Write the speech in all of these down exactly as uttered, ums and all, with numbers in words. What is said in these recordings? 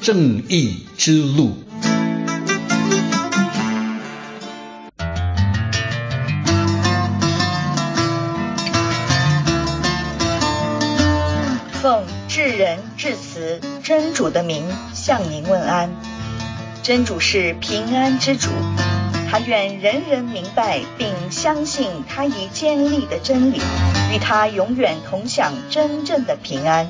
正义之路。 奉至仁至慈真主的名向您问安。真主是平安之主，他愿人人明白并相信他已建立的真理，与他永远同享真正的平安。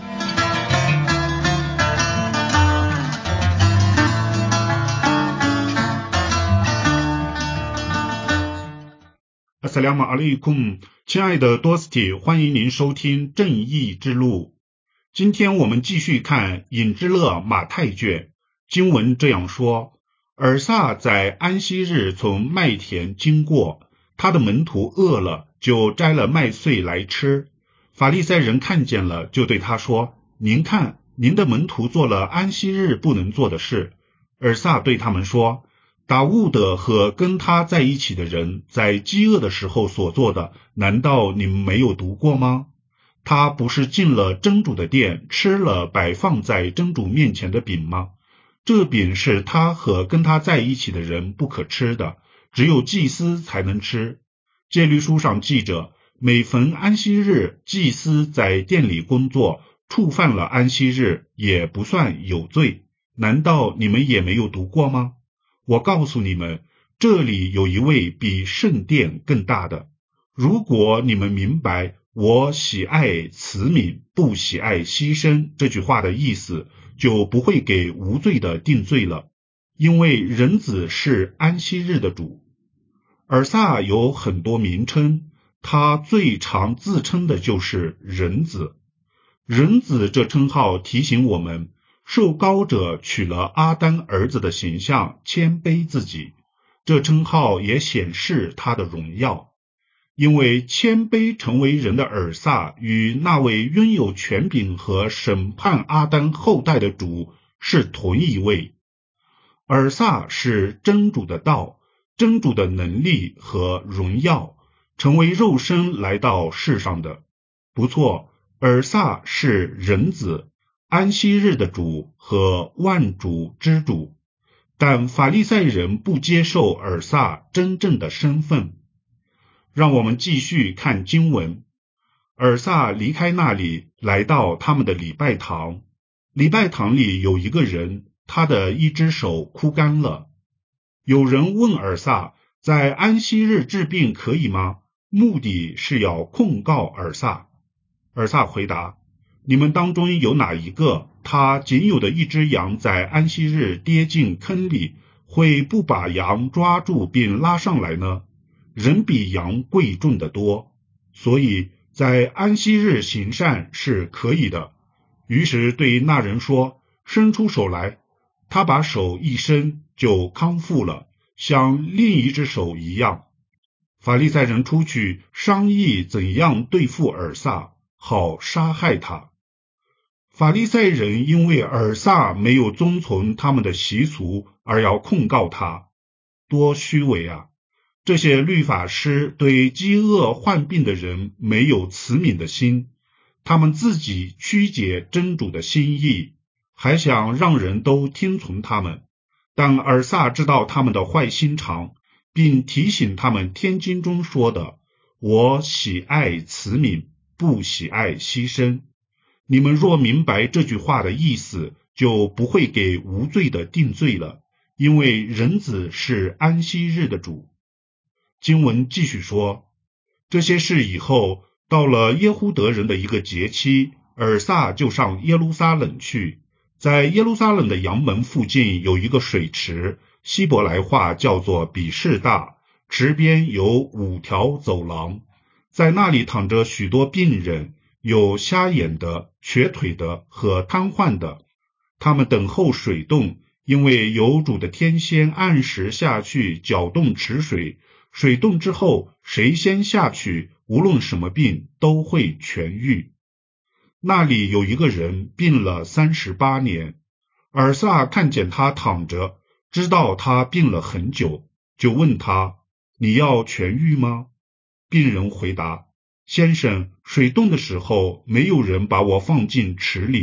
阿萨拉玛阿里库，亲爱的多斯蒂，欢迎您收听正义之路。今天我们继续看隐之勒马太卷，经文这样说：尔撒在安息日从麦田经过，他的门徒饿了，就摘了麦穗来吃。法利赛人看见了，就对他说：您看，您的门徒做了安息日不能做的事。尔撒对他们说：达悟德和跟他在一起的人在饥饿的时候所做的，难道你们没有读过吗？他不是进了真主的殿，吃了摆放在真主面前的饼吗？这饼是他和跟他在一起的人不可吃的，只有祭司才能吃。戒律书上记着，每逢安息日，祭司在殿里工作，触犯了安息日，也不算有罪。难道你们也没有读过吗？我告诉你们，这里有一位比圣殿更大的。如果你们明白我喜爱慈悯，不喜爱牺牲这句话的意思，就不会给无罪的定罪了，因为人子是安息日的主。尔撒有很多名称，他最常自称的就是人子。人子这称号提醒我们，受膏者取了阿丹儿子的形象，谦卑自己，这称号也显示他的荣耀。因为谦卑成为人的尔撒与那位拥有权柄和审判阿丹后代的主是同一位。尔撒是真主的道，真主的能力和荣耀，成为肉身来到世上的。不错，尔撒是人子，安息日的主和万主之主，但法利赛人不接受尔撒真正的身份。让我们继续看经文。尔撒离开那里，来到他们的礼拜堂。礼拜堂里有一个人，他的一只手枯干了。有人问尔撒，在安息日治病可以吗？目的是要控告尔撒。尔撒回答：你们当中有哪一个，他仅有的一只羊在安息日跌进坑里，会不把羊抓住并拉上来呢？人比羊贵重得多，所以在安息日行善是可以的。于是对那人说：伸出手来。他把手一伸，就康复了，像另一只手一样。法利赛人出去商议怎样对付尔撒，好杀害他。法利赛人因为尔撒没有遵从他们的习俗而要控告他，多虚伪啊！这些律法师对饥饿患病的人没有慈悯的心，他们自己曲解真主的心意，还想让人都听从他们。但尔撒知道他们的坏心肠，并提醒他们天经中说的：我喜爱慈悯，不喜爱牺牲。你们若明白这句话的意思，就不会给无罪的定罪了，因为人子是安息日的主。经文继续说，这些事以后，到了耶胡德人的一个节期，尔撒就上耶路撒冷去。在耶路撒冷的阳门附近有一个水池，希伯来话叫做比士大，池边有五条走廊，在那里躺着许多病人，有瞎眼的、瘸腿的和瘫痪的。他们等候水动，因为有主的天仙按时下去搅动池水，水动之后，谁先下去，无论什么病都会痊愈。那里有一个人病了三十八年，尔撒看见他躺着，知道他病了很久，就问他：你要痊愈吗？病人回答：先生，水动的时候，没有人把我放进池里，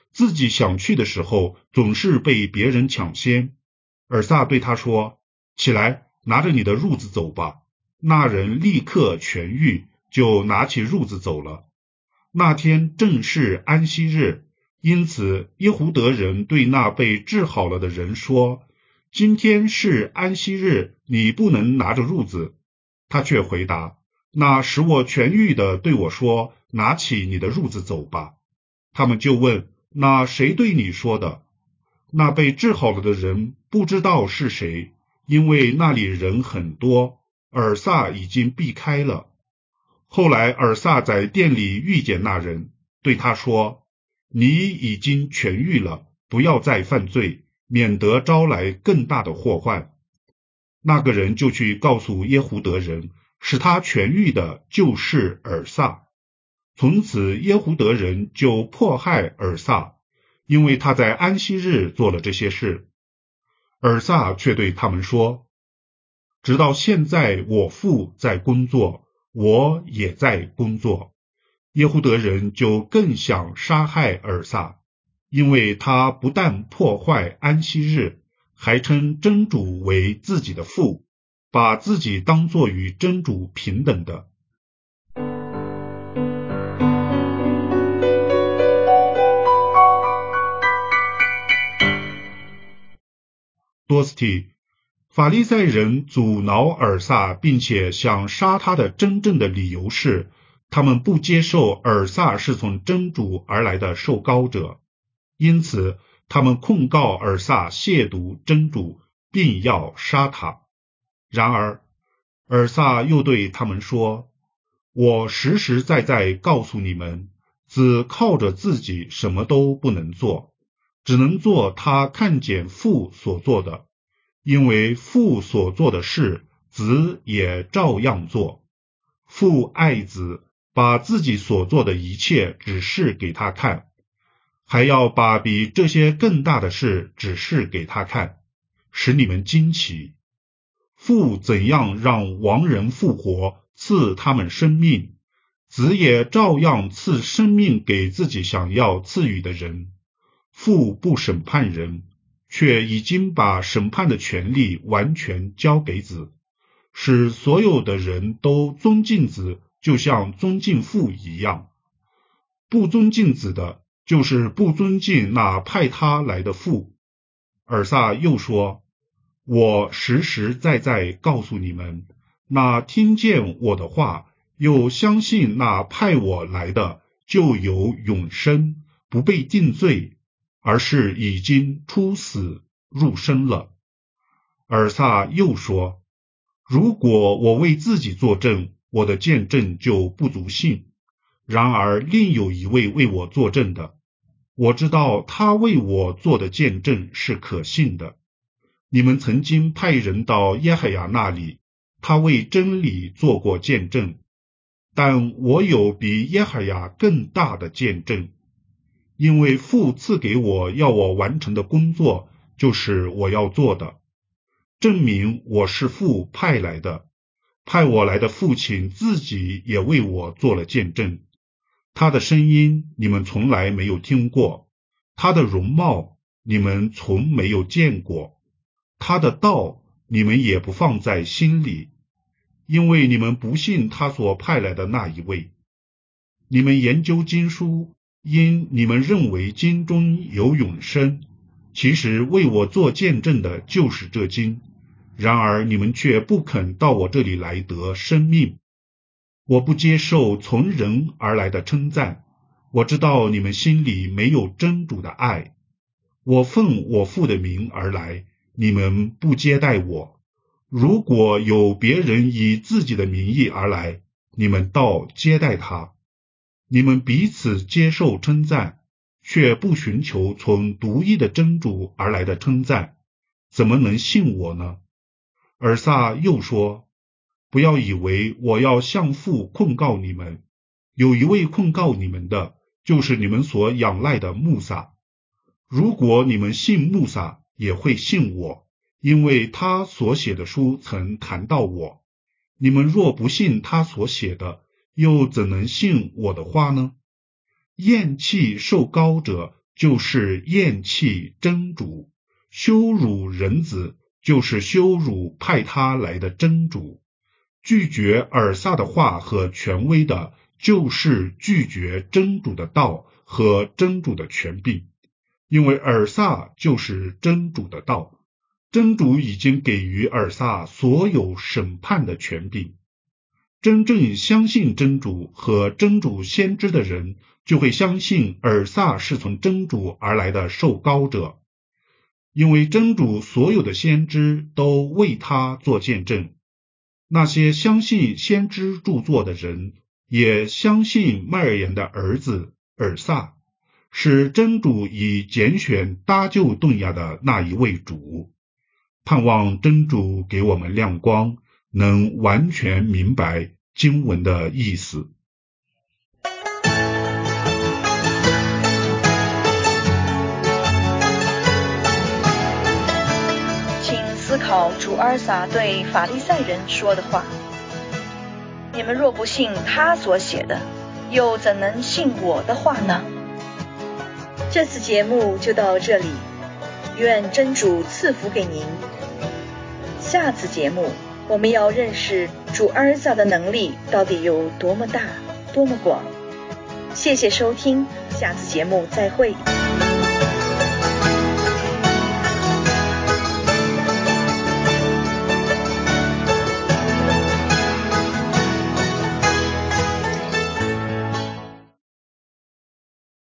自己想去的时候总是被别人抢先。尔萨对他说，起来，拿着你的褥子走吧。那人立刻痊愈，就拿起褥子走了。那天正是安息日，因此耶胡德人对那被治好了的人说，今天是安息日，你不能拿着褥子。他却回答，那使我痊愈的对我说，拿起你的褥子走吧。他们就问，那谁对你说的？那被治好了的人不知道是谁，因为那里人很多，尔萨已经避开了。后来尔萨在店里遇见那人，对他说，你已经痊愈了，不要再犯罪，免得招来更大的祸患。那个人就去告诉耶胡德人，使他痊愈的就是尔萨。从此耶胡德人就迫害尔萨，因为他在安息日做了这些事。尔萨却对他们说，直到现在我父在工作，我也在工作。耶胡德人就更想杀害尔萨，因为他不但破坏安息日，还称真主为自己的父，把自己当作与真主平等的。多斯蒂，法利赛人阻挠尔萨并且想杀他的真正的理由是，他们不接受尔萨是从真主而来的受膏者，因此他们控告尔萨亵渎真主，并要杀他。然而尔萨又对他们说，我实实在在告诉你们，子靠着自己什么都不能做，只能做他看见父所做的，因为父所做的事，子也照样做。父爱子，把自己所做的一切指示给他看，还要把比这些更大的事指示给他看，使你们惊奇。父怎样让亡人复活，赐他们生命，子也照样赐生命给自己想要赐予的人。父不审判人，却已经把审判的权利完全交给子，使所有的人都尊敬子，就像尊敬父一样。不尊敬子的，就是不尊敬那派他来的父。尔萨又说，我实实在在告诉你们，那听见我的话，又相信那派我来的，就有永生，不被定罪，而是已经出死入生了。尔萨又说，如果我为自己作证，我的见证就不足信。然而另有一位为我作证的，我知道他为我做的见证是可信的。你们曾经派人到耶海亚那里，他为真理做过见证，但我有比耶海亚更大的见证，因为父赐给我要我完成的工作，就是我要做的，证明我是父派来的。派我来的父亲自己也为我做了见证，他的声音你们从来没有听过，他的容貌你们从没有见过，他的道你们也不放在心里，因为你们不信他所派来的那一位。你们研究经书，因你们认为经中有永生，其实为我做见证的就是这经，然而你们却不肯到我这里来得生命。我不接受从人而来的称赞，我知道你们心里没有真主的爱。我奉我父的名而来，你们不接待我。如果有别人以自己的名义而来，你们倒接待他。你们彼此接受称赞，却不寻求从独一的真主而来的称赞，怎么能信我呢？尔萨又说，不要以为我要向父控告你们，有一位控告你们的，就是你们所仰赖的穆萨。如果你们信穆萨，也会信我，因为他所写的书曾谈到我。你们若不信他所写的，又怎能信我的话呢？厌弃受膏者， 就是厌弃真主，羞辱人子就是羞辱派他来的真主，拒绝尔萨的话和权威的，就是拒绝真主的道和真主的权柄，因为尔萨就是真主的道，真主已经给予尔萨所有审判的权柄。真正相信真主和真主先知的人，就会相信尔萨是从真主而来的受膏者，因为真主所有的先知都为他做见证。那些相信先知著作的人，也相信麦尔言的儿子尔萨是真主以拣选搭救顿亚的那一位主。盼望真主给我们亮光，能完全明白经文的意思。 请思考主尔撒对法利赛人说的话：你们若不信他所写的，又怎能信我的话呢？这次节目就到这里，愿真主赐福给您。下次节目我们要认识主尔撒的能力到底有多么大多么广。谢谢收听，下次节目再会。